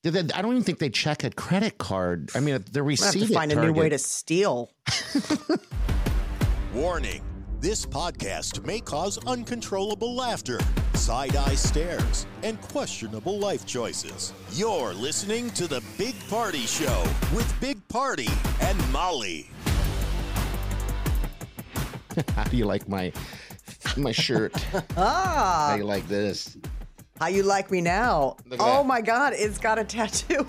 I don't even think they check a credit card. I mean, the receipt. We'll have to find a new way to steal. Warning. This podcast may cause uncontrollable laughter, side-eye stares, and questionable life choices. You're listening to The Big Party Show with Big Party and Molly. How do you like my shirt? How you like this? How you like me now? Oh my God, it's got a tattoo.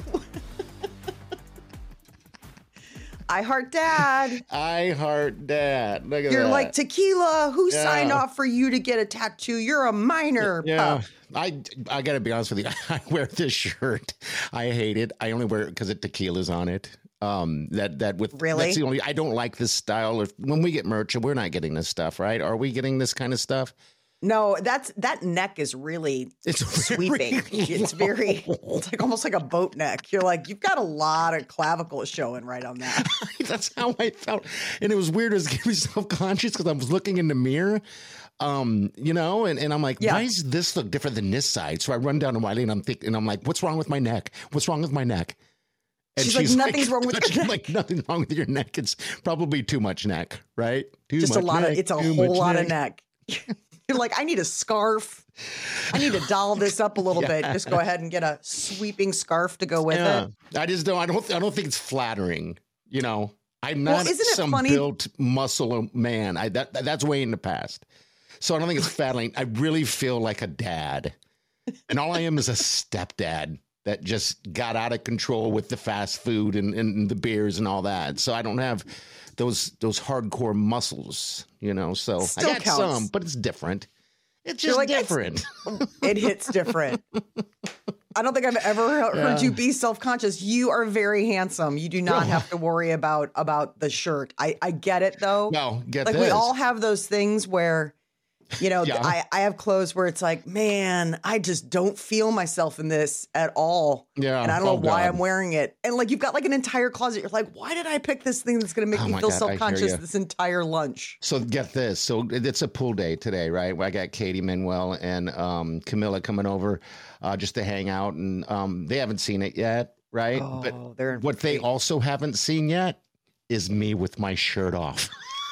I heart dad. I heart dad. Look at You're that. like tequila. Who signed off for you to get a tattoo? You're a minor. Yeah. Pup. I gotta be honest with you. I wear this shirt. I hate it. I only wear it because tequila's on it. Really? That's the only. I don't like this style. When we get merch, we're not getting this stuff, right? Are we getting this kind of stuff? No, that neck is really sweeping. It's like almost like a boat neck. You're like, you've got a lot of clavicle showing right on that. That's how I felt. And it was weird. It was getting me self-conscious because I was looking in the mirror, and I'm like, why does this look different than this side? So I run down to Wiley and I'm like, what's wrong with my neck? What's wrong with my neck? And she's like, nothing's wrong with your neck. Like, nothing's wrong with your neck. It's probably too much neck, right? It's a whole lot of neck. You're like, I need a scarf. I need to doll this up a little bit. Just go ahead and get a sweeping scarf to go with it. I just don't. I don't think it's flattering. I'm not some built muscle man. That's way in the past. So I don't think it's flattering. I really feel like a dad, and all I am is a stepdad that just got out of control with the fast food and the beers and all that. So I don't have those hardcore muscles, so Still I got counts. some, but it's different. It's just different. It hits different. I don't think I've ever heard you be self-conscious. You are very handsome. You do not have to worry about the shirt. I get it though. No, this. We all have those things where, I have clothes where it's like, man, I just don't feel myself in this at all. Yeah. And I don't know why I'm wearing it. And like, you've got like an entire closet. You're like, why did I pick this thing that's going to make me feel self-conscious this entire lunch? So get this. So it's a pool day today, right? I got Katie Manuel and Camilla coming over just to hang out. And they haven't seen it yet, right? Oh, but what they also haven't seen yet is me with my shirt off.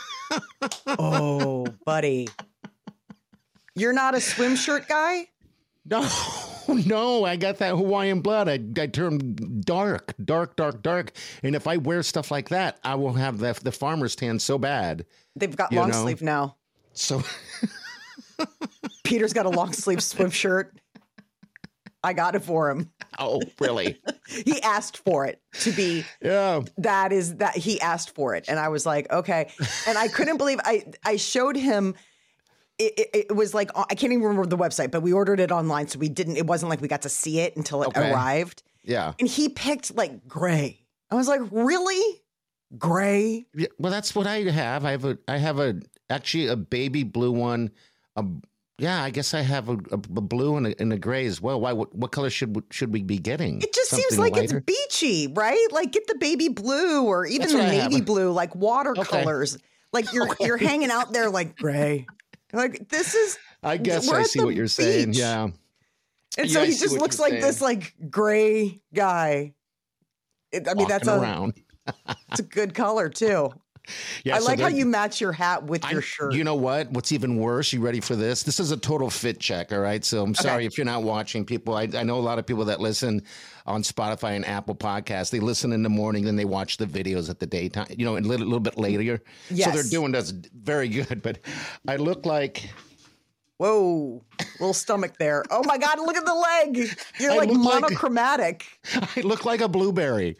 Oh, buddy. You're not a swim shirt guy? No, I got that Hawaiian blood. I turned dark. And if I wear stuff like that, I will have the farmer's tan so bad. They've got long sleeve now. So Peter's got a long sleeve swim shirt. I got it for him. Oh, really? He asked for it to be. Yeah. That he asked for it. And I was like, okay. And I couldn't believe I showed him. It was like, I can't even remember the website, but we ordered it online. So it wasn't like we got to see it until it arrived. Yeah. And he picked like gray. I was like, really? Gray? Yeah, well, that's what I have. I have actually a baby blue one. I guess I have a blue and a gray as well. Why? What color should we be getting? It just seems like lighter? It's beachy, right? Like get the baby blue or even the navy blue, like watercolors. Okay. Like you're hanging out there like gray. Like this is. I guess I see what you're saying. Yeah. And so he just looks like this like gray guy. That's around. It's a good color too. Yeah, I like how you match your hat with your shirt. You know what? What's even worse? You ready for this? This is a total fit check. All right. So I'm sorry if you're not watching people. I know a lot of people that listen on Spotify and Apple Podcasts. They listen in the morning, then they watch the videos at the daytime, a little bit later. Yes. So they're doing this very good. But I look like. Whoa, little stomach there. Oh my God, look at the leg. You're like monochromatic. I look like a blueberry.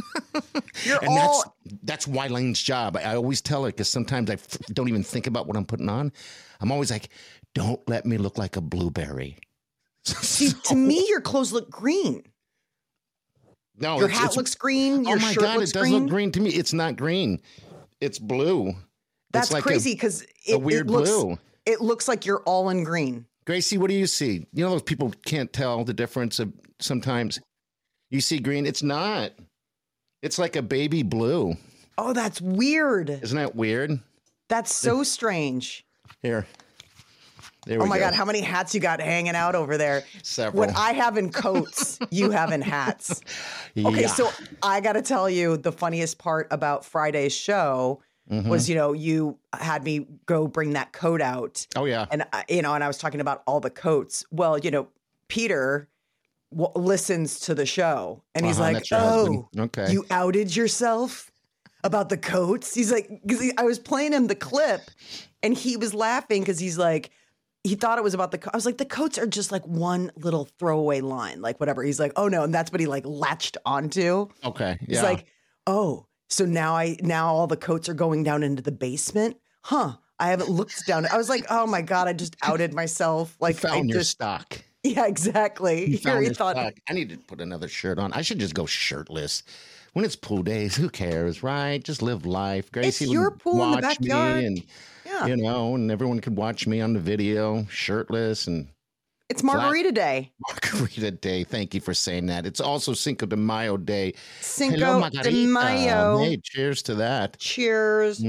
That's Wylene's job. I always tell her, because sometimes I don't even think about what I'm putting on. I'm always like, don't let me look like a blueberry. See, to me, your clothes look green. No, your hat looks green. Your shirt looks green. It does look green to me. It's not green. It's blue. That's like crazy because it weird blue. It looks like you're all in green. Gracie, what do you see? Those people can't tell the difference of sometimes. You see green. It's not. It's like a baby blue. Oh, that's weird. Isn't that weird? That's so strange. Here. Oh my God, how many hats you got hanging out over there? Several. What I have in coats, you have in hats. Okay, so I got to tell you the funniest part about Friday's show was, you had me go bring that coat out. Oh, yeah. And, and I was talking about all the coats. Well, Peter listens to the show and he's like, oh, okay. You outed yourself about the coats? He's like, because I was playing him the clip and he was laughing because he's like, he thought it was about I was like, the coats are just like one little throwaway line, like whatever. He's like, oh no. And that's what he like latched onto. Okay. Yeah. He's like, oh, so now all the coats are going down into the basement. Huh. I haven't looked down. I was like, oh my God, I just outed myself. Like found your stock. Yeah, exactly. He thought, I need to put another shirt on. I should just go shirtless. When it's pool days, who cares, right? Just live life. Gracie it's your pool in the backyard. And, and everyone could watch me on the video, shirtless. And it's Margarita Day. Margarita Day. Thank you for saying that. It's also Cinco de Mayo Day. Cinco de Mayo. Hey, cheers to that. Cheers.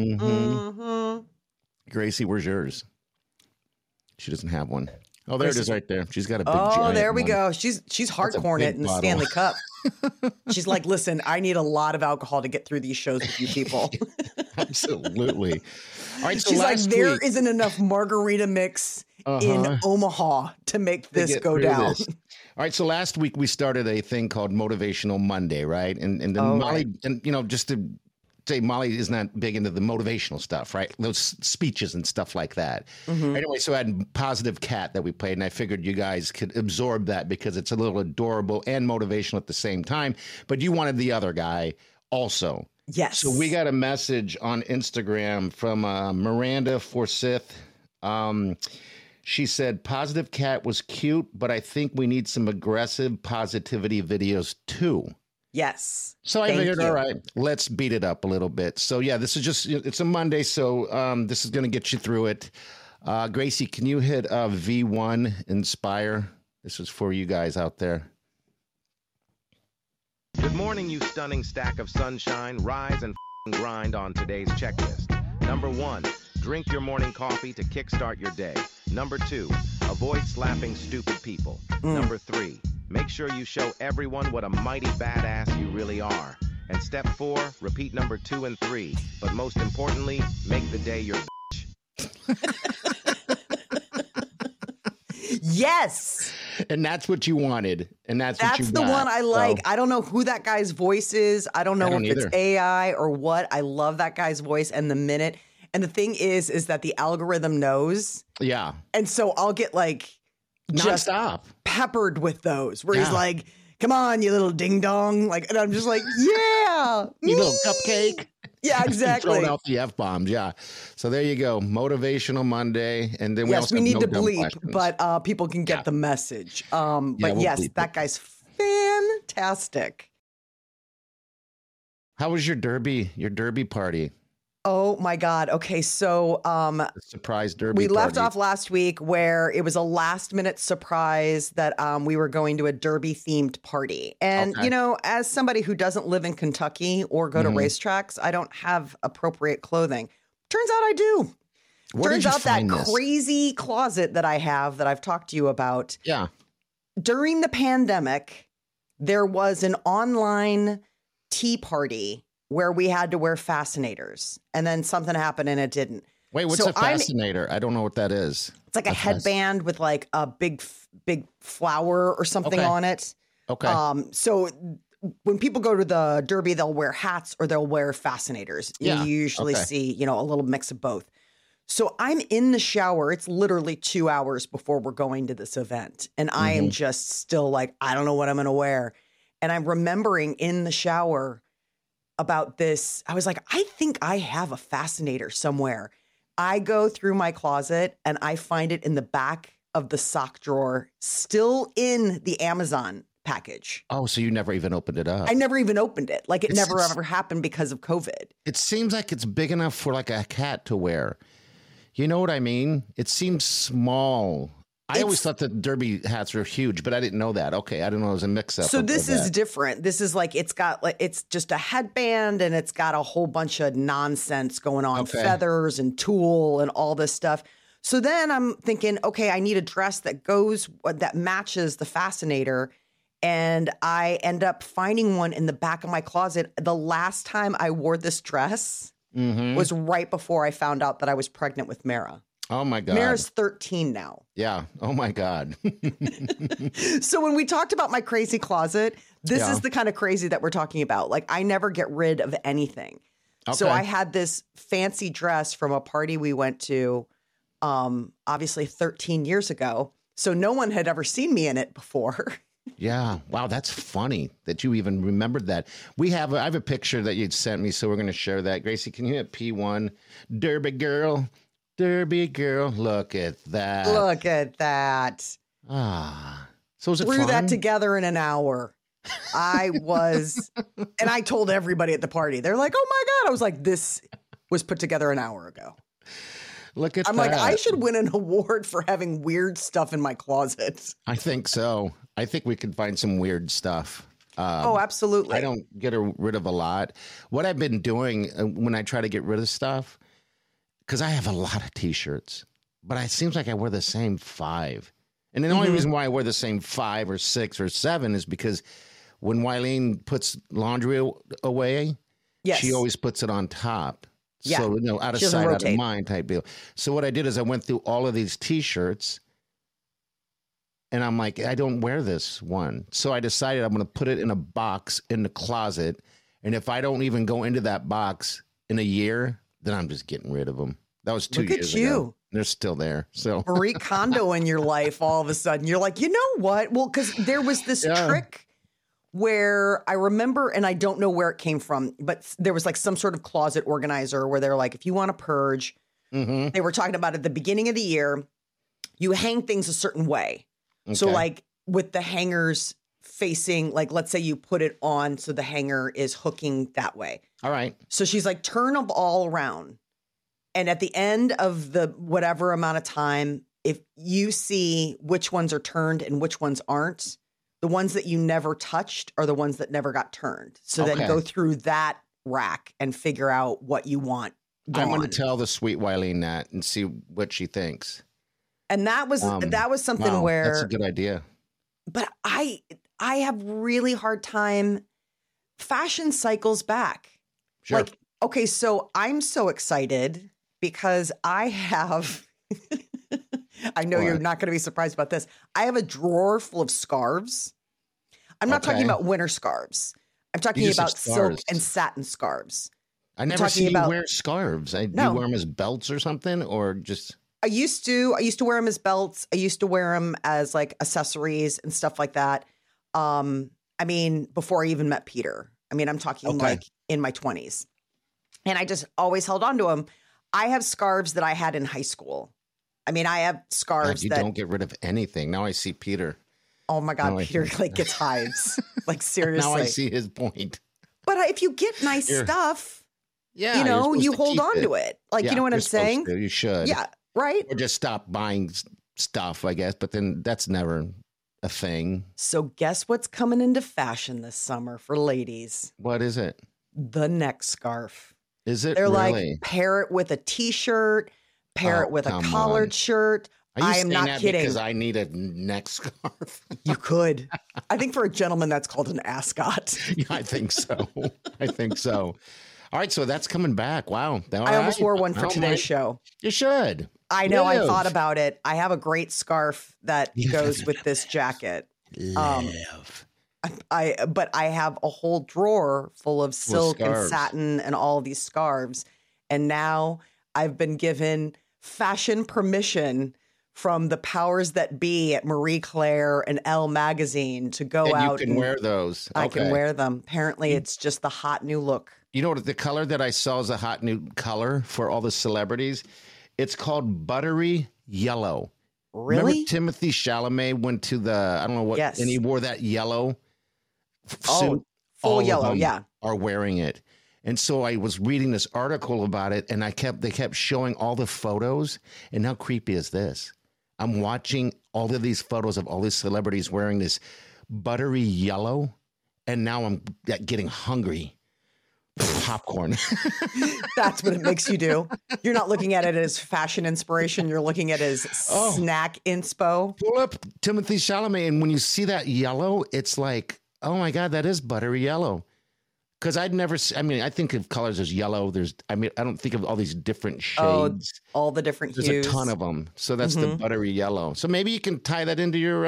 Gracie, where's yours? She doesn't have one. Oh, there it is right there. She's got a big giant Oh, there we one. go. She's hardcoring it in the Stanley Cup. She's like, listen, I need a lot of alcohol to get through these shows with you people. Absolutely. All right, so she's like, there isn't enough margarita mix in Omaha to make this go down. This. All right, so last week we started a thing called Motivational Monday, right? And then Molly, and just to say, Molly is not big into the motivational stuff, right? Those speeches and stuff like that. Anyway, so I had Positive Cat that we played, and I figured you guys could absorb that because it's a little adorable and motivational at the same time. But you wanted the other guy also. Yes. So we got a message on Instagram from Miranda Forsyth. She said, Positive Cat was cute, but I think we need some aggressive positivity videos too. Yes. So I figured, all right, let's beat it up a little bit. So yeah, this is just, it's a Monday. So this is going to get you through it. Gracie, can you hit V1 Inspire? This is for you guys out there. Good morning, you stunning stack of sunshine. Rise and grind on today's checklist. Number 1, drink your morning coffee to kickstart your day. Number 2, avoid slapping stupid people. Number 3, make sure you show everyone what a mighty badass you really are. And step 4, repeat number 2 and 3. But most importantly, make the day your bitch. Yes. And that's what you wanted. And that's what you got. That's the one I like. So, I don't know who that guy's voice is. I don't know if it's AI or what. I love that guy's voice and the minute. And the thing is that the algorithm knows. Yeah. And so I'll get like just nonstop peppered with those where he's like, come on, you little ding dong. Like, and I'm just like, yeah. You little cupcake. Yeah, exactly. Throwing out the F-bombs. Yeah. So there you go. Motivational Monday. And then we also need to bleep, but people can get the message. But yes, that guy's fantastic. How was your derby party? Oh my God. Okay. So, the surprise derby. We left off last week where it was a last minute surprise that, we were going to a derby themed party. And, as somebody who doesn't live in Kentucky or go to racetracks, I don't have appropriate clothing. Turns out I do. Turns out that crazy closet that I have that I've talked to you about. Yeah. During the pandemic, there was an online tea party where we had to wear fascinators, and then something happened and it didn't. Wait, what's a fascinator? I don't know what that is. It's like a headband with like a big flower or something on it. Okay. So when people go to the derby, they'll wear hats or they'll wear fascinators. Yeah. You usually see, a little mix of both. So I'm in the shower. It's literally 2 hours before we're going to this event. And I am just still like, I don't know what I'm going to wear. And I'm remembering in the shower about this. I was like, I think I have a fascinator somewhere. I go through my closet and I find it in the back of the sock drawer, still in the Amazon package. Oh, so you never even opened it up? I never even opened it. Like it never ever happened because of COVID. It seems like it's big enough for like a cat to wear. You know what I mean? It seems small. I always thought that derby hats were huge, but I didn't know that. Okay, I didn't know it was a mix-up. So this is different. This is like it's just a headband and it's got a whole bunch of nonsense going on, feathers and tulle and all this stuff. So then I'm thinking, okay, I need a dress that matches the Fascinator. And I end up finding one in the back of my closet. The last time I wore this dress was right before I found out that I was pregnant with Mara. Oh, my God. Mara's 13 now. Yeah. Oh, my God. So when we talked about my crazy closet, this is the kind of crazy that we're talking about. Like, I never get rid of anything. Okay. So I had this fancy dress from a party we went to, obviously 13 years ago. So no one had ever seen me in it before. Yeah. Wow. That's funny that you even remembered that. I have a picture that you'd sent me, so we're going to share that. Gracie, can you hit P1? Derby girl. Look at that. Look at that. So was it Threw fun? that together in an hour. And I told everybody at the party. They're like, oh my God. I was like, this was put together an hour ago. Look at that. I'm like, I should win an award for having weird stuff in my closet. I think so. I think we could find some weird stuff. Absolutely. I don't get rid of a lot. What I've been doing when I try to get rid of stuff, because I have a lot of T-shirts, but it seems like I wear the same 5. And the only reason why I wear the same 5 or 6 or 7 is because when Wileen puts laundry away, she always puts it on top. Yeah. So, out of sight, out of mind type deal. So what I did is I went through all of these T-shirts, and I'm like, I don't wear this one. So I decided I'm going to put it in a box in the closet, and if I don't even go into that box in a year, then I'm just getting rid of them. That was 2 years ago. They're still there. So Marie Kondo in your life, all of a sudden, you're like, you know what? Well, because there was this trick where I remember, and I don't know where it came from, but there was like some sort of closet organizer where they're like, if you want to purge, they were talking about at the beginning of the year, you hang things a certain way. Okay. So like with the hangers facing, like, let's say you put it on so the hanger is hooking that way. All right. So she's like, turn them all around. And at the end of the whatever amount of time, if you see which ones are turned and which ones aren't, the ones that you never touched are the ones that never got turned. So then go through that rack and figure out what you want gone. I'm going to tell the sweet Wileen that and see what she thinks. And that was something where that's a good idea. But I have really hard time. Fashion cycles back. Sure. Like, okay, so I'm so excited because I have. I know you're not going to be surprised about this. I have a drawer full of scarves. I'm not talking about winter scarves. I'm talking about silk and satin scarves. I never see you wear scarves. Do you wear them as belts or something, or just? I used to wear them as belts. I used to wear them as like accessories and stuff like that. I mean, before I even met Peter. I mean, I'm talking like in my 20s. And I just always held on to them. I have scarves that I had in high school. I mean, I have scarves you don't get rid of anything. Now I see Peter. Oh my God, Peter like gets hives. Like seriously. Now I see his point. But if you get nice stuff, you hold on to it. Like, you know what I'm saying? You should. Yeah, right? Or just stop buying stuff, I guess. But then that's never a thing. So guess what's coming into fashion this summer for ladies? What is it? The neck scarf. Is it? They're really? Like, pair it with a T-shirt, pair it with a collared shirt. I am not kidding. Because I need a neck scarf. You could. I think for a gentleman, that's called an ascot. Yeah, I think so. All right, so that's coming back. Wow. I almost wore one for today's show. You should. I know. I thought about it. I have a great scarf that goes with this jacket. But I have a whole drawer full of silk and satin and all of these scarves. And now I've been given fashion permission from the powers that be at Marie Claire and Elle magazine to go out. You can wear those. I can wear them. Apparently, it's just the hot new look. You know what? The color that I saw is a hot new color for all the celebrities. It's called buttery yellow. Really? Remember Timothy Chalamet went to I don't know what, and he wore that yellow suit. Full yellow, are wearing it. And so I was reading this article about it, and they kept showing all the photos. And how creepy is this? I'm watching all of these photos of all these celebrities wearing this buttery yellow, and now I'm getting hungry Popcorn. That's what it makes you do. You're not looking at it as fashion inspiration. You're looking at it as snack inspo. Pull up Timothée Chalamet, and when you see that yellow, it's like, oh my God, that is buttery yellow. Because I think of colors as yellow. I don't think of all these different shades. All the different hues. There's a ton of them. So that's the buttery yellow. So maybe you can tie that into your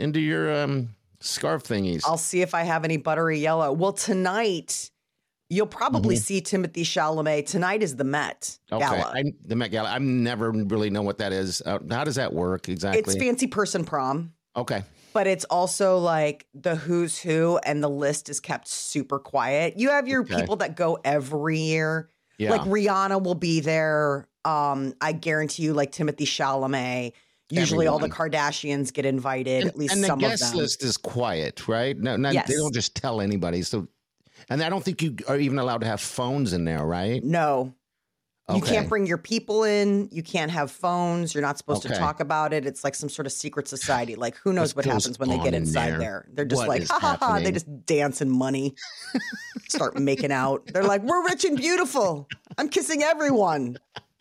scarf thingies. I'll see if I have any buttery yellow. Well, tonight, you'll probably see Timothée Chalamet. Tonight is the Met Gala. The Met Gala. I never really know what that is. How does that work exactly? It's fancy person prom. Okay. But it's also like the who's who, and the list is kept super quiet. You have your people that go every year. Yeah. Like Rihanna will be there. I guarantee you, like Timothée Chalamet. Usually all the Kardashians get invited, at least some of them. And the guest list is quiet, right? No, yes. They don't just tell anybody. So, and I don't think you are even allowed to have phones in there, right? No. You can't bring your people in. You can't have phones. You're not supposed to talk about it. It's like some sort of secret society. Like, who knows what happens when they get inside there? They're just like, ha, ha, ha. They just dance in money, start making out. They're like, we're rich and beautiful. I'm kissing everyone.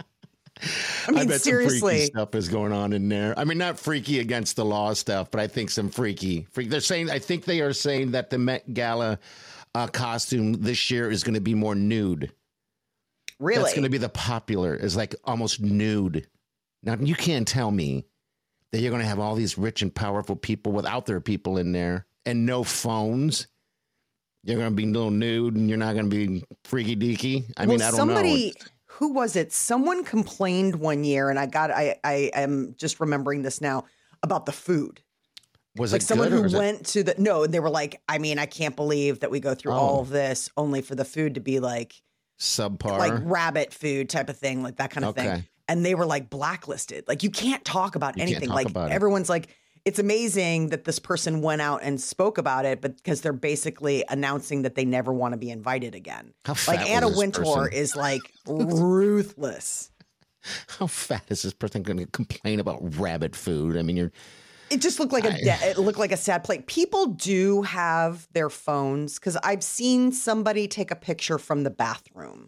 I mean, bet seriously. Some freaky stuff is going on in there. I mean, not freaky against the law stuff, but I think some freaky. I think they are saying that the Met Gala costume this year is going to be more nude. Really? That's going to be the popular, is like almost nude. Now, you can't tell me that you're going to have all these rich and powerful people without their people in there and no phones. You're going to be a little nude and you're not going to be freaky deaky. I mean, I don't know. Who was it? Someone complained one year, and I am just remembering this now, about the food. Was like it someone good, who went to the, no, they were like, I mean, I can't believe that we go through all of this only for the food to be like, subpar, like rabbit food type of thing, like that kind of thing. And they were like blacklisted. Like, you can't talk about anything. Like, everyone's like, it's amazing that this person went out and spoke about it, but because they're basically announcing that they never want to be invited again. Like, Anna Wintour is like ruthless. How fat is this person going to complain about rabbit food? I mean, it just looked like it looked like a sad plate. People do have their phones, because I've seen somebody take a picture from the bathroom.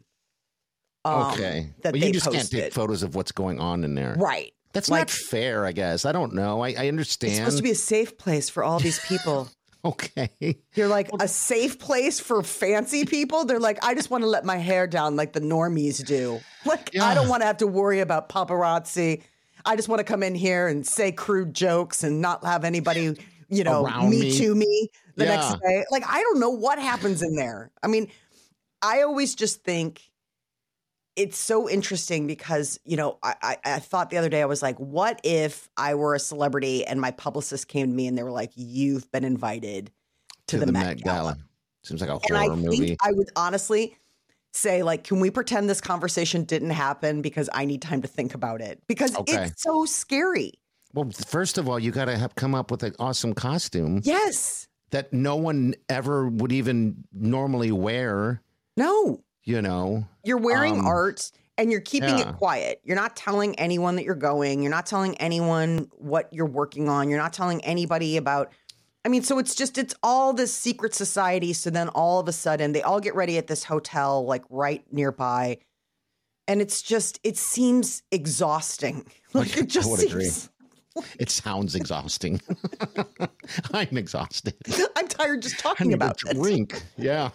That you just can't take photos of what's going on in there, right? That's like, not fair, I guess. I don't know. I understand. It's supposed to be a safe place for all these people. Okay. You're like, a safe place for fancy people? They're like, I just want to let my hair down like the normies do. Like, I don't want to have to worry about paparazzi. I just want to come in here and say crude jokes and not have anybody, me too me the next day. Like, I don't know what happens in there. I mean, I always just think it's so interesting because, I thought the other day, I was like, what if I were a celebrity and my publicist came to me and they were like, you've been invited to the Met Gala. Seems like a horror movie. Think I would honestly say, like, can we pretend this conversation didn't happen, because I need time to think about it, because it's so scary. Well, first of all, you got to come up with an awesome costume. Yes. That no one ever would even normally wear. No. You're wearing art and you're keeping it quiet. You're not telling anyone that you're going. You're not telling anyone what you're working on. You're not telling anybody about, so it's all this secret society. So then all of a sudden they all get ready at this hotel, like right nearby. And it seems exhausting. Like, it just seems. It sounds exhausting. I'm exhausted. I'm tired just talking about it. Drink. Yeah.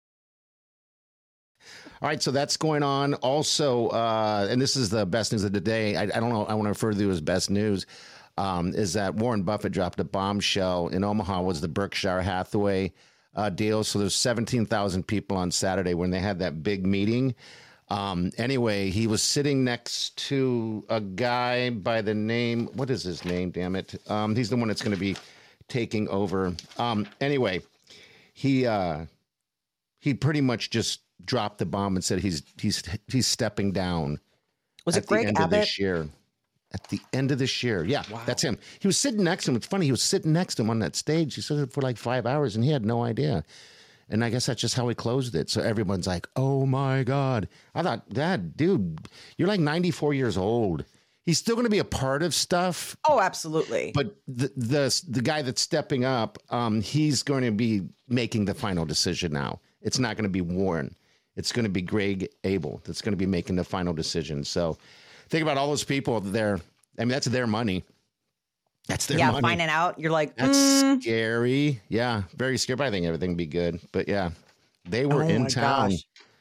All right, so that's going on. Also, and this is the best news of the day. I don't know. I want to refer to it as best news. Is that Warren Buffett dropped a bombshell in Omaha? Was the Berkshire Hathaway deal? So there's 17,000 people on Saturday when they had that big meeting. Anyway, he was sitting next to a guy by the name. What is his name? Damn it! He's the one that's going to be taking over. Anyway, he pretty much just dropped the bomb and said he's stepping down. Was it Greg Abbott? This year. At the end of this year. Yeah, wow. That's him. He was sitting next to him. It's funny. He was sitting next to him on that stage. He said it for like 5 hours and he had no idea. And I guess that's just how he closed it. So everyone's like, oh my God. I thought, dude, you're like 94 years old. He's still going to be a part of stuff. Oh, absolutely. But the guy that's stepping up, he's going to be making the final decision now. It's not going to be Warren. it's going to be Greg Abel that's going to be making the final decision. So think about all those people there. I mean, that's their money. That's their money. Finding out, you're like, that's scary. Yeah, very scary. But I think everything will be good. But yeah, they were in town.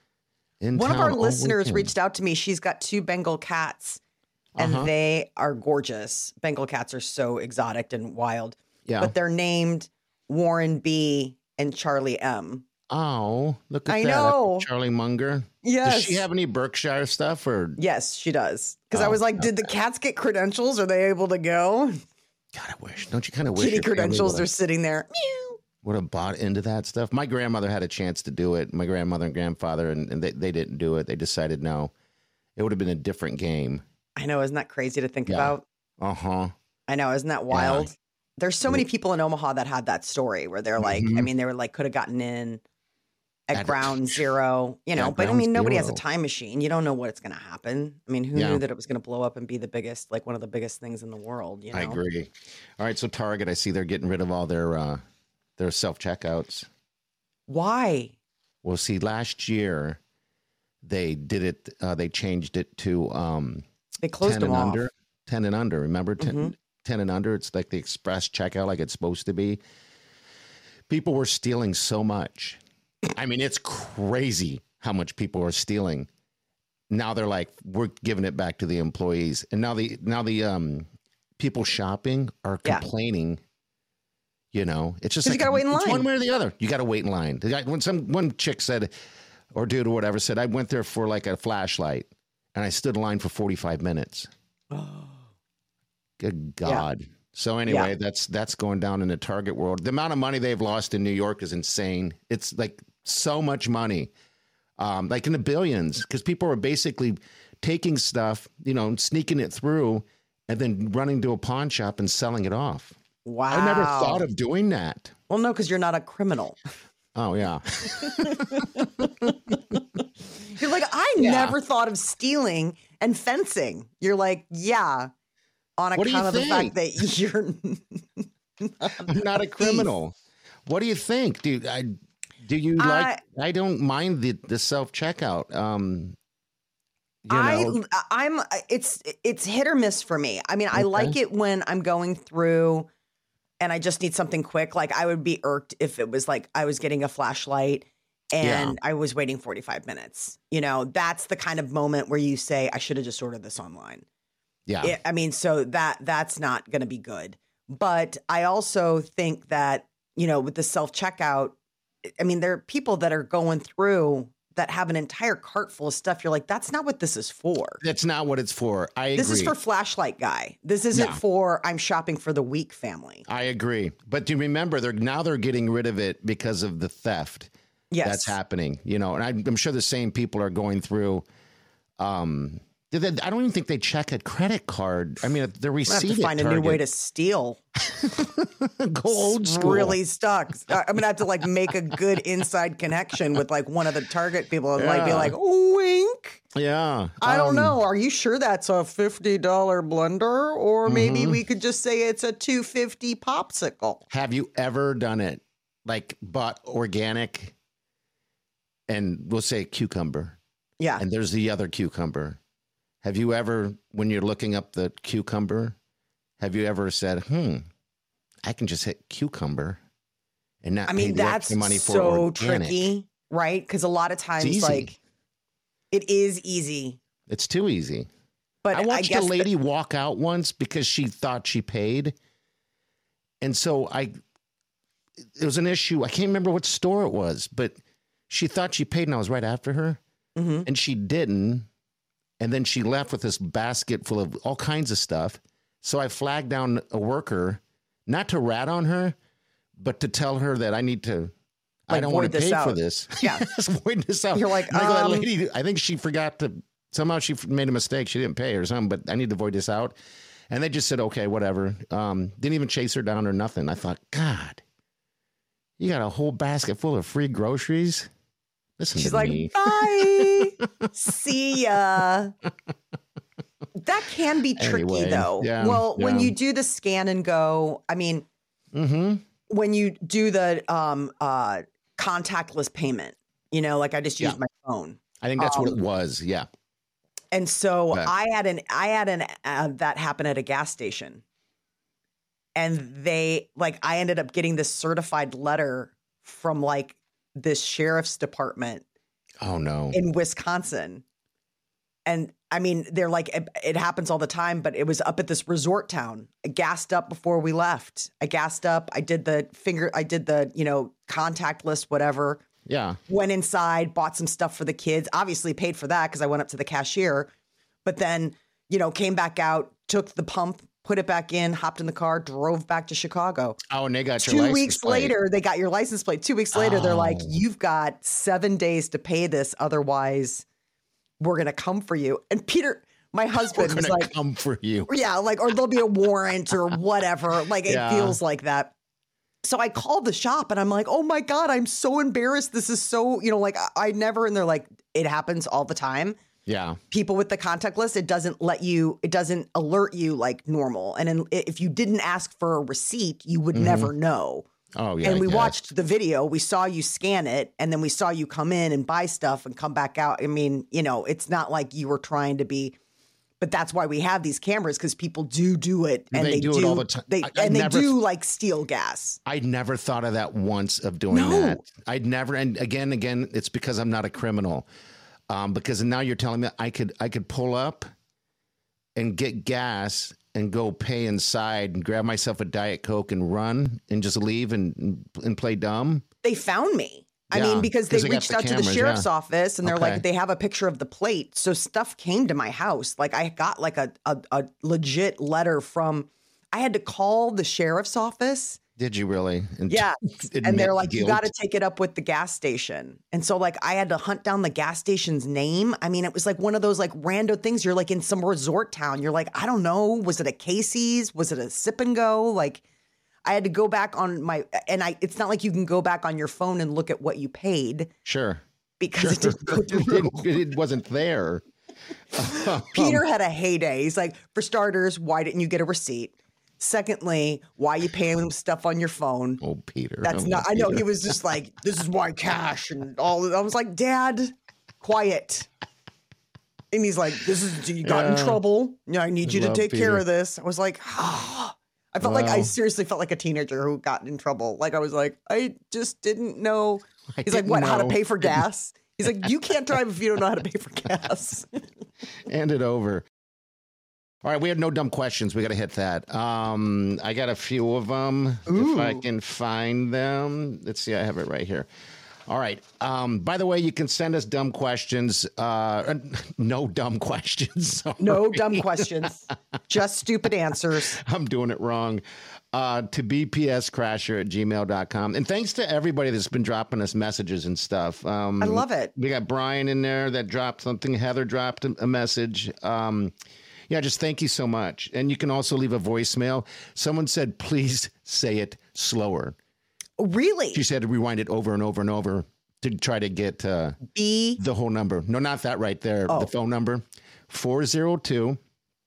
One of our listeners reached out to me. She's got 2 Bengal cats, and they are gorgeous. Bengal cats are so exotic and wild. Yeah. But they're named Warren B. and Charlie M. Oh, look at that. I know. Charlie Munger. Yes. Does she have any Berkshire stuff? Or? Yes, she does. Because I was like, did the cats get credentials? Are they able to go? God, I wish. Don't you kind of wish? Kitty credentials are sitting there. Meow. Would have bought into that stuff. My grandmother had a chance to do it. My grandmother and grandfather, and they didn't do it. They decided no. It would have been a different game. I know. Isn't that crazy to think about? Uh-huh. I know. Isn't that wild? Yeah. There's so many people in Omaha that had that story where they're like, I mean, they were like, could have gotten in at ground zero, you know, but I mean, nobody has a time machine. You don't know what it's going to happen. I mean, who knew that it was going to blow up and be the biggest, like one of the biggest things in the world, you know? I agree. All right. So Target, I see they're getting rid of all their self-checkouts. Why? Well, see, last year they did it, they changed it to, they closed them off. 10 and under, remember? 10 and under, it's like the express checkout like it's supposed to be. People were stealing so much. I mean, it's crazy how much people are stealing. Now they're like, we're giving it back to the employees. And now the people shopping are complaining. You know, it's just like you gotta wait in line. One way or the other. You got to wait in line. When one chick said, or dude or whatever said, I went there for like a flashlight and I stood in line for 45 minutes. Oh. Good God. Yeah. So anyway, that's going down in the Target world. The amount of money they've lost in New York is insane. It's like so much money, like in the billions, because people are basically taking stuff, you know, sneaking it through and then running to a pawn shop and selling it off. Wow. I never thought of doing that. Well, no, because you're not a criminal. Oh, yeah. You're like, I never thought of stealing and fencing. You're like, yeah. On account of the fact that you're I'm not a criminal. What do you think? Do you like? I don't mind the self checkout. It's hit or miss for me. I mean, I like it when I'm going through and I just need something quick. Like I would be irked if it was like I was getting a flashlight and I was waiting 45 minutes. You know, that's the kind of moment where you say I should have just ordered this online. Yeah. I mean, so that's not going to be good. But I also think that, you know, with the self-checkout, I mean, there are people that are going through that have an entire cart full of stuff. You're like, that's not what this is for. That's not what it's for. I agree. This is for flashlight guy. This isn't for I'm shopping for the weak family. I agree. But do you remember they're getting rid of it because of the theft that's happening, you know, and I'm sure the same people are going through, I don't even think they check a credit card. I mean, the receipt. I have to find a new way to steal. Go old school. Really stuck. I'm gonna have to like make a good inside connection with like one of the Target people and like be like, wink. Yeah. I don't know. Are you sure that's a $50 blender, or maybe we could just say it's a $2.50 popsicle? Have you ever done it? Like bought organic, and we'll say cucumber. Yeah. And there's the other cucumber. Have you ever, when you're looking up the cucumber, have you ever said, I can just hit cucumber and not pay the extra money for organic? So tricky, right? Because a lot of times, like, it is easy. It's too easy. But I watched a lady walk out once because she thought she paid. And so it was an issue. I can't remember what store it was, but she thought she paid and I was right after her. Mm-hmm. And she didn't. And then she left with this basket full of all kinds of stuff. So I flagged down a worker, not to rat on her, but to tell her that I don't want to pay for this. Yeah. Void this out. You're like, lady, I think she forgot somehow she made a mistake. She didn't pay or something, but I need to void this out. And they just said, okay, whatever. Didn't even chase her down or nothing. I thought, God, you got a whole basket full of free groceries? Listen She's to like, me. Bye. See ya. That can be tricky, though. Yeah, when you do the scan and go, I mean, when you do the contactless payment, You know, like I just used my phone. I think that's what it was. Yeah. And so I had that happen at a gas station. And I ended up getting this certified letter from like this sheriff's department. Oh no. In Wisconsin. And I mean, they're like, it happens all the time, but it was up at this resort town. I gassed up before we left. I did the, you know, contact list, whatever. Yeah. Went inside, bought some stuff for the kids, obviously paid for that because I went up to the cashier, but then, you know, came back out, took the pump, put it back in, hopped in the car, drove back to Chicago. Oh, and they got your license plate. 2 weeks later, they got your license plate. 2 weeks later, they're like, you've got 7 days to pay this. Otherwise, we're going to come for you. And Peter, my husband, was like, come for you. Yeah, like, or there'll be a warrant or whatever. Like, it feels like that. So I called the shop and I'm like, oh my God, I'm so embarrassed. This is so, you know, like I never, and they're like, it happens all the time. Yeah. People with the contact list, it doesn't alert you like normal. And if you didn't ask for a receipt, you would never know. Oh, yeah. And we watched the video. We saw you scan it and then we saw you come in and buy stuff and come back out. I mean, you know, it's not like you were trying to be, but that's why we have these cameras because people do it. And they do it all the time. They do like steal gas. I never thought of that once of doing that. I'd never. And again, it's because I'm not a criminal. Because now you're telling me I could pull up and get gas and go pay inside and grab myself a Diet Coke and run and just leave and play dumb. They found me. I mean, because they reached out to the sheriff's office and they're like, they have a picture of the plate. So stuff came to my house. Like I got like a legit letter from, I had to call the sheriff's office. Did you really? Yeah. And they're like, you got to take it up with the gas station. And so like I had to hunt down the gas station's name. I mean, it was like one of those like rando things. You're like in some resort town. You're like, I don't know. Was it a Casey's? Was it a Sip and Go? Like I had to go back on it's not like you can go back on your phone and look at what you paid. Sure. Because it didn't go through. It wasn't there. Peter had a heyday. He's like, for starters, why didn't you get a receipt? Secondly, why are you paying them stuff on your phone? Oh, Peter. That's not, I know he was just like, this is why cash and all. I was like, Dad, quiet. And he's like, you got in trouble. Yeah, I need you to take care of this. I was like, I felt like I seriously felt like a teenager who got in trouble. Like I was like, I just didn't know. He's like, what, how to pay for gas? He's like, you can't drive if you don't know how to pay for gas. Hand it over. All right, we have no dumb questions. We got to hit that. I got a few of them. Ooh. If I can find them. Let's see. I have it right here. All right. By the way, you can send us dumb questions. No dumb questions. Sorry. No dumb questions. Just stupid answers. I'm doing it wrong. To bpscrasher@gmail.com. And thanks to everybody that's been dropping us messages and stuff. I love it. We got Brian in there that dropped something. Heather dropped a message. Yeah, just thank you so much. And you can also leave a voicemail. Someone said, please say it slower. Really? She said to rewind it over and over and over to try to get the whole number. No, not that right there. Oh. The phone number, 402-915-0962.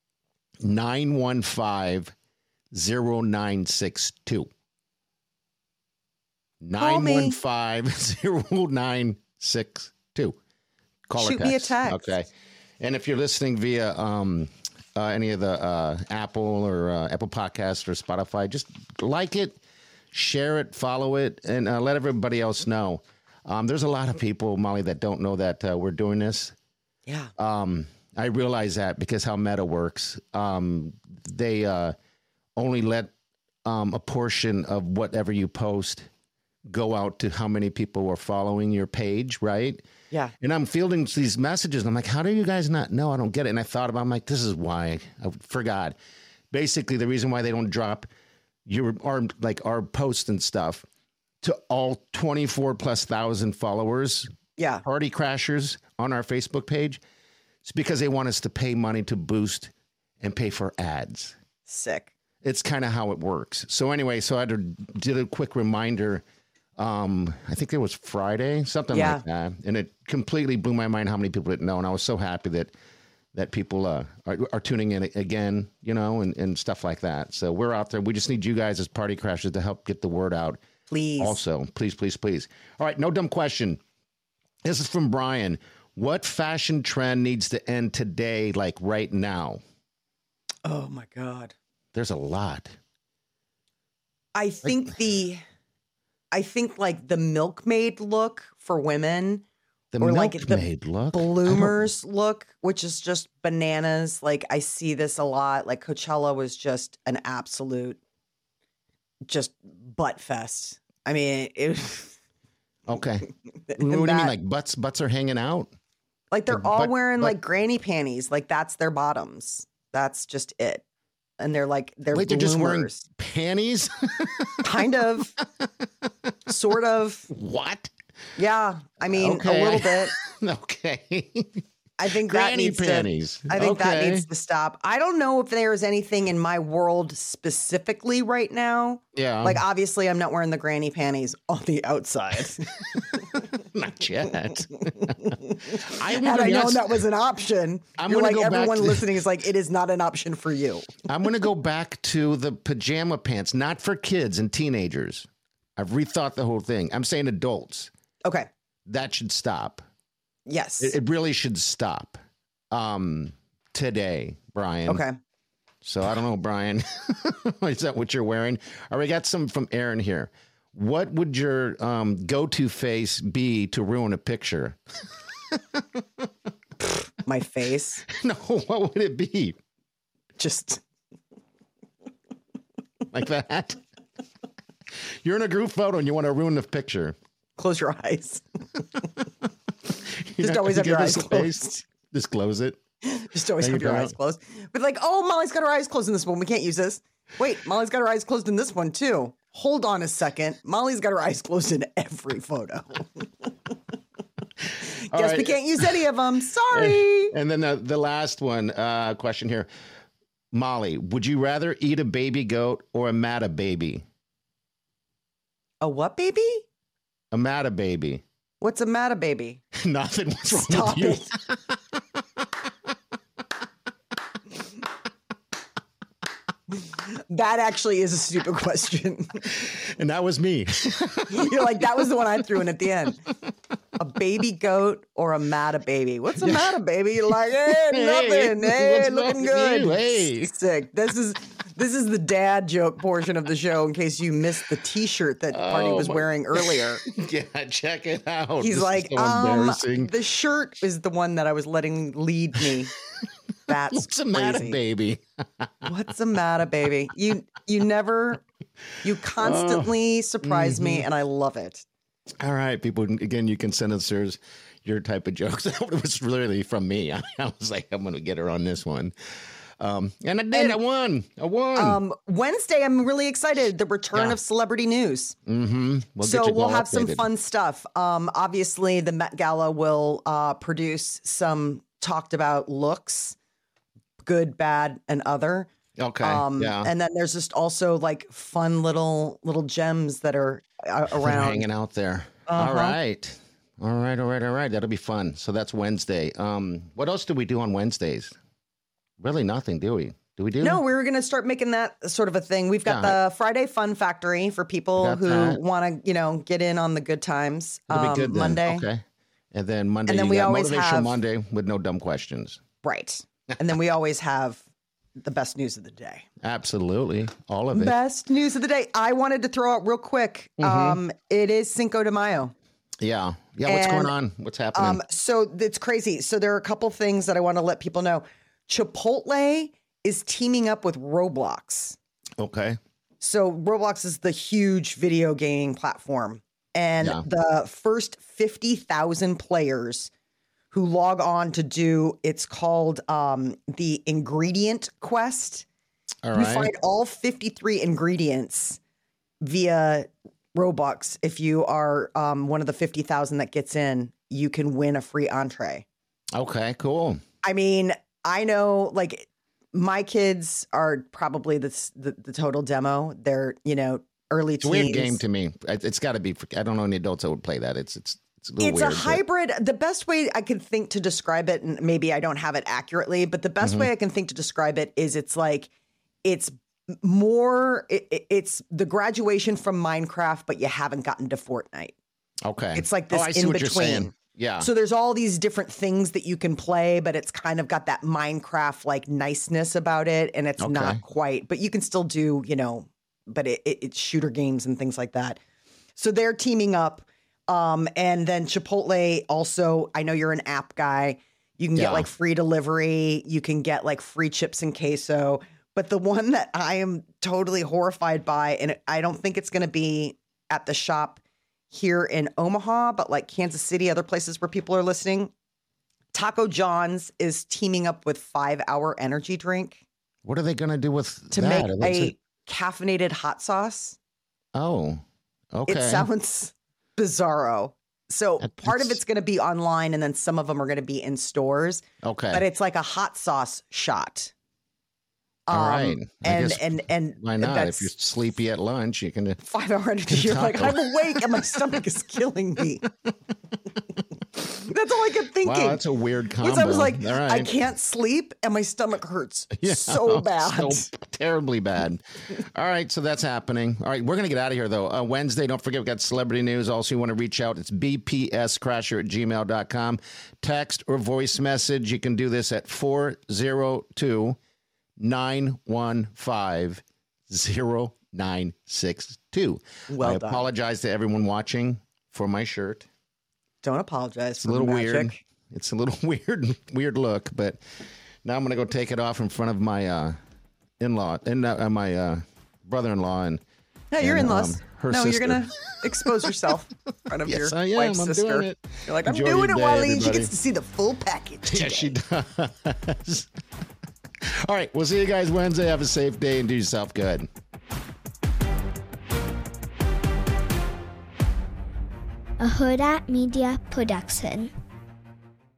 915-0962. Call Shoot me a text. Okay. And if you're listening via any of the Apple or Apple Podcasts or Spotify, just like it, share it, follow it, and let everybody else know. There's a lot of people, Molly, that don't know that we're doing this. Yeah. I realize that because how Meta works. They only let a portion of whatever you post go out to how many people are following your page, right? Yeah. And I'm fielding these messages. And I'm like, how do you guys not know? I don't get it. And I thought about it. I'm like, this is why. I forgot. Basically, the reason why they don't drop our posts and stuff to all 24,000+ followers. Yeah. Party Crashers on our Facebook page. It's because they want us to pay money to boost and pay for ads. Sick. It's kind of how it works. So anyway, I did a quick reminder. I think it was Friday, something like that. And it completely blew my mind how many people didn't know. And I was so happy that people are tuning in again, you know, and stuff like that. So we're out there. We just need you guys as Party Crashers to help get the word out. Please. Also, please, please, please. All right. No dumb question. This is from Brian. What fashion trend needs to end today, like right now? Oh, my God. There's a lot. I think like the milkmaid look for women. Or like the look? bloomers look, which is just bananas. Like I see this a lot. Like Coachella was just an absolute just butt fest. I mean, it okay. What do you mean? Like butts are hanging out? Like they're all wearing like granny panties. Like that's their bottoms. That's just it. And they're like, they're just wearing panties? Kind of. Sort of. What? Yeah. I mean, a little bit. Okay. I think granny that needs panties. that needs to stop. I don't know if there's anything in my world specifically right now. Yeah. Like, obviously, I'm not wearing the granny panties on the outside. Not yet. Had I known that was an option, everyone listening is like, it is not an option for you. I'm going to go back to the pajama pants, not for kids and teenagers. I've rethought the whole thing. I'm saying adults. Okay. That should stop. Yes. It really should stop today, Brian. Okay. So I don't know, Brian. Is that what you're wearing? All right, we got some from Aaron here. What would your go-to face be to ruin a picture? My face? No, what would it be? Just like that? You're in a group photo and you want to ruin the picture. Close your eyes. Just always have your eyes closed. Just close it. Just always have your eyes closed. But like, oh, Molly's got her eyes closed in this one. We can't use this. Wait, Molly's got her eyes closed in this one too. Hold on a second. Molly's got her eyes closed in every photo. Guess we can't use any of them. Sorry. And then the last one question here. Molly, would you rather eat a baby goat or a Matta baby? A what baby? A Matta baby. What's a Matta baby? Nothing. What's wrong Stop with you? it. That actually is a stupid question. And that was me. You're like, that was the one I threw in at the end. A baby goat or a Matta baby? What's a Matta baby? You're like, hey, nothing. Hey, looking good. Hey. Sick. This is the dad joke portion of the show in case you missed the T-shirt that Party was wearing earlier. Yeah, check it out. He's this like, so embarrassing. The shirt is the one that I was letting lead me. That's What's a Matta baby? What's a Matta baby? You constantly surprise me, and I love it. All right, people. Again, you can send us your type of jokes. It was really from me. I was like, I'm going to get her on this one. And I did. I won. Wednesday, I'm really excited. The return of celebrity news. Mm-hmm. We'll have some fun stuff. Obviously, the Met Gala will produce some talked about looks. Good, bad, and other. Okay. Yeah. And then there's just also like fun little gems that are around hanging out there. Uh-huh. All right. That'll be fun. So that's Wednesday. What else do we do on Wednesdays? Really nothing, do we? Do we do? No, we were going to start making that sort of a thing. We've got the Friday Fun Factory for people who want to, get in on the good times. It'll be good then. Monday. Okay. And then Monday, and then we always Motivational have Monday with no dumb questions. Right. And then we always have the best news of the day. Absolutely. All of it. Best news of the day. I wanted to throw out real quick. It is Cinco de Mayo. Yeah. Yeah. What's going on? What's happening? So it's crazy. So there are a couple things that I want to let people know. Chipotle is teaming up with Roblox. Okay. So Roblox is the huge video gaming platform. And the first 50,000 players who log on to do, it's called the Ingredient Quest. All right. You find all 53 ingredients via Robux. If you are one of the 50,000 that gets in, you can win a free entree. Okay, cool. I mean, I know, like, my kids are probably the total demo. They're, early teens. It's a weird game to me. It's got to be. I don't know any adults that would play that. It's a little weird. It's a hybrid. The best way I can think to describe it, and maybe I don't have it accurately, but the best way I can think to describe it is it's like, it's more, it's the graduation from Minecraft, but you haven't gotten to Fortnite. Okay. It's like this in between. Yeah. So there's all these different things that you can play, but it's kind of got that Minecraft like niceness about it. And it's not quite, but you can still do, but it's shooter games and things like that. So they're teaming up. And then Chipotle also, I know you're an app guy. You can get like free delivery. You can get like free chips and queso. But the one that I am totally horrified by, and I don't think it's going to be at the shop here in Omaha, but like Kansas City, other places where people are listening, Taco John's is teaming up with 5 Hour Energy Drink. What are they going to do with to make a caffeinated hot sauce? Oh, okay. It sounds bizarro. So part of it's going to be online, and then some of them are going to be in stores. Okay, but it's like a hot sauce shot. All right. And why not? If you're sleepy at lunch, you can 5 Hour Energy. You're like, I'm awake and my stomach is killing me. That's all I kept thinking. Wow, that's a weird combo. I was like, I can't sleep and my stomach hurts so bad. So terribly bad. All right, so that's happening. All right, we're going to get out of here, though. Wednesday, don't forget, we've got celebrity news. Also, you want to reach out. It's bpscrasher@gmail.com. Text or voice message. You can do this at 402-915-0962. Well done. I apologize to everyone watching for my shirt. Don't apologize. It's a little weird. It's a little weird look, but now I'm going to go take it off in front of my in-law and my brother-in-law and your in-laws. Her sister. You're going to expose yourself in front of your wife's sister. Doing it. You're like, I'm doing it, Waleed. She gets to see the full package today. Yes, she does. All right, we'll see you guys Wednesday. Have a safe day and do yourself good. A Huda Media Production.